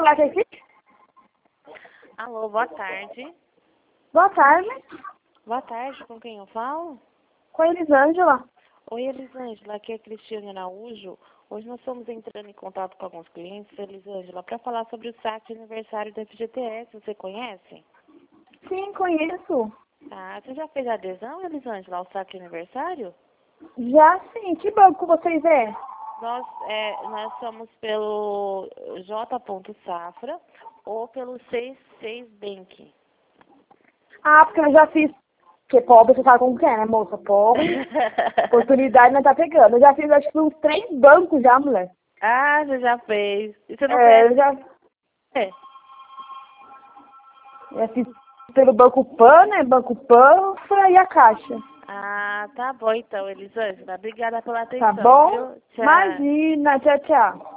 falar aqui? Alô, boa tarde. Boa tarde. Boa tarde, com quem eu falo? Com a Elisângela. Oi, Elisângela, aqui é Cristiane Araújo. Hoje nós estamos entrando em contato com alguns clientes, Elisângela, para falar sobre o saque de aniversário da FGTS. Você conhece? Sim, conheço. Ah, você já fez a adesão, Elisângela, ao saque de aniversário? Já sim. Que banco vocês é? Nós somos pelo J. Safra ou pelo 66 Bank. Ah, porque eu já fiz. Porque pobre, você sabe como que é, né, moça? Pobre. Oportunidade não tá pegando. Eu já fiz, acho que uns 3 bancos já, mulher. Ah, você já fez. E você não Eu conhece? já, já fiz pelo Banco Pan, né? Banco Panfra e a Caixa. Ah, tá bom então, Elisângela. Obrigada pela Tá atenção, bom? viu? Tchau. Imagina. Tchau, tchau.